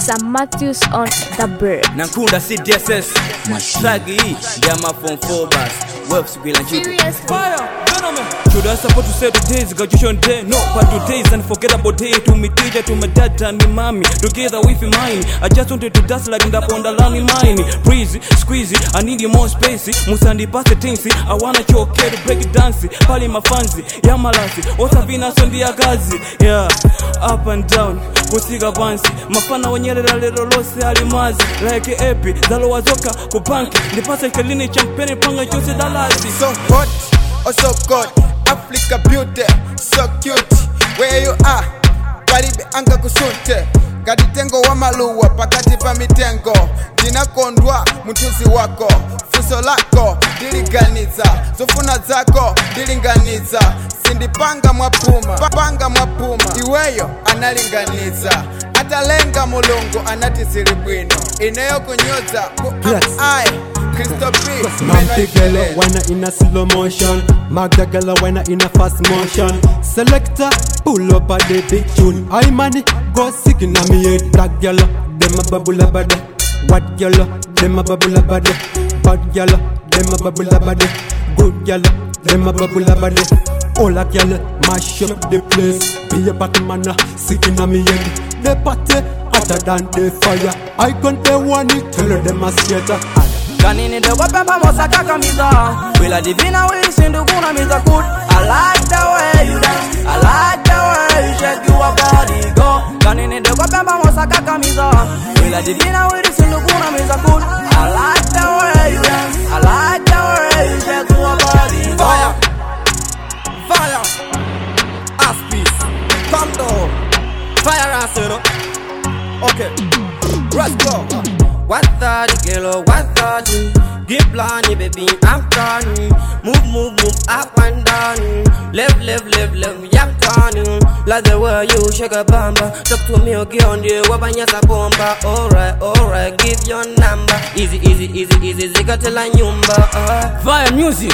Sam Matthews on the bird. Nankunda CDSS Shaggy Yama from 4 bars Webs Bill and Chico Fire Phenomen. Should I support to say today's graduation day? No, but today's unforgettable day. To me teacher, to my dad and me mommy, together with mine. I just wanted to dance like that on the line mine. Breezy, squeezy, I need more space. Musandi pass the things, I wanna choke to break it dance. Pali mafanzi, yamalasi, Osavina Sondi Agazi. Yeah, up and down, kusiga bansi. Mafana wanyerera lero lose alimazi. Like epi, dalo wazoka, kubanki. Nipasa kelini champeni panga chose dalazi. So hot, oh so good, Africa beauty, so cute. Where you are, karibe anga kusunte. Kaditengo wa maluwa, pakati pa mitengo. Jina kondwa, mtuzi wako. Fuso lako, diliganiza. Sofuna zako, dilinganiza. Sindipanga mwapuma, panga mwapuma. Iweyo, analinganiza. Atalenga mulungu, anatisiribwino. Ineyo kunyoza, ai. Mampi gala wanna in a slow motion, Magda gala wanna in a fast motion. Selector pull up at the big tune. I money go sick in a me head. Black gala dem a bubble body. White gala dem a bubble body. Bad gala dem a bubble body. Good gala dem a bubble body. All a gala mash up the place. Be a Batman sick in a me head. The party hotter than the fire. I can't tell one it tell them a skater. Kanini de wapemba mosaka kamiza Wila divina wisindu kuna miza kut I like the way you dance I like the way you shake your body go Kanini de wapemba mosaka kamiza Wila divina wisindu kuna miza kut I like the way you dance I like the way you shake your body go Fire Fire Aspis Come down Fire ass you know Okay Let's go 130 kilo, 130. Give plani, baby, I'm turning. Move, up and down. Left, I'm turning. Like the way you shake a bamba. Talk to me, okay, on the wabanyasa bomba. Alright, give your number. Easy, zikatela nyumba. Fire music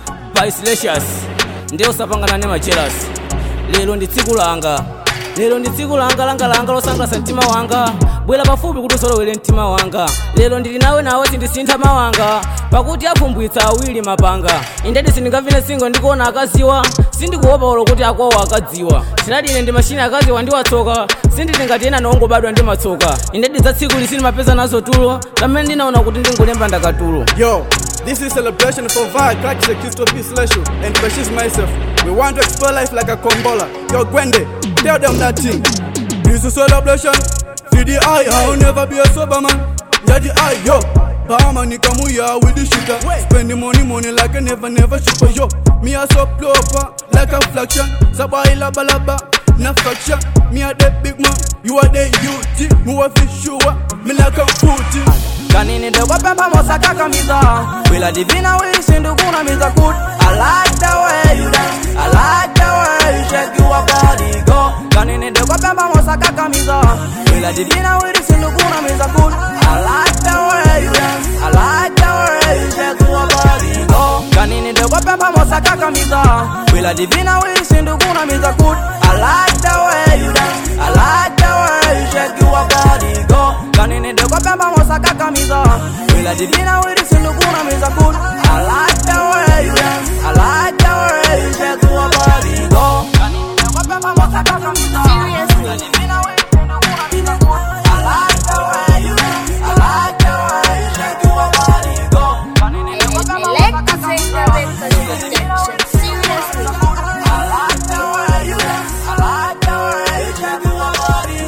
by Slashers. Ndio sapangana nema jealous. Lelo nditsigulanga. Lelo nditsigulanga langa losanga santima wanga. Bwela bafubi kutosolo wele ntima wanga. Lelo ndili nawe sindisintha mawanga. Pakuti afumbwitsa awili mapanga. Indedi sindingavine singo ndikuona akaziwa. Sindikuopa olo kuti akwawo akadziwa. Sinadine ndi mashini akaziwa ndiwatsoka. Sinditi ena nongo badwa ndi matsoka. Indedi za tsiku lisini mapeza nazo tulo. Kamene ndinaona kuti ndingolemba ndakatulo. Yo, this is celebration for Vibe, Crack the Crystal P Slasher, and Precious myself. We want to explore life like a combola. Yo, Gwende, tell them that thing. This is celebration. For the eye, I'll never be a sober man. Yeah, the eye, yo. Bama nikamuya with the shooter. Spend the money like I never super, yo. Me a so proper, like a fraction. Sabai laba, na fraction. Me a the big man, you are the youth. Me a fish sure, me like a footy. Kanini de wapemba mosaka kamiza Wila divina wisindu kuna miza kut I like the way you dance I like the way you shake your body go Kanini de wapemba mosaka kamiza Wila divina wisindu kuna miza kut I like the way you dance I like the way you shake your body go Kanini de wapemba mosaka kamiza Wila divina wisindu kuna miza kut I like the way you dance I like the way you shake your body go Kanini de wapemba mosaka kamiza Wila divina wisindu kuna miza kut I like the way you dance I like the way you shake your body go Kanini de wapemba mosaka kamiza Wila divina wisindu kuna miza kut I like the way you dance I like the way you shake your body go Kanini de wapemba mosaka kamiza Wila divina wisindu kuna miza kut I like the way you dance I like the way you shake your body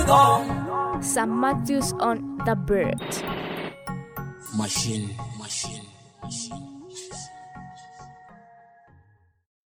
go Sam Matthews on the bird. Machine.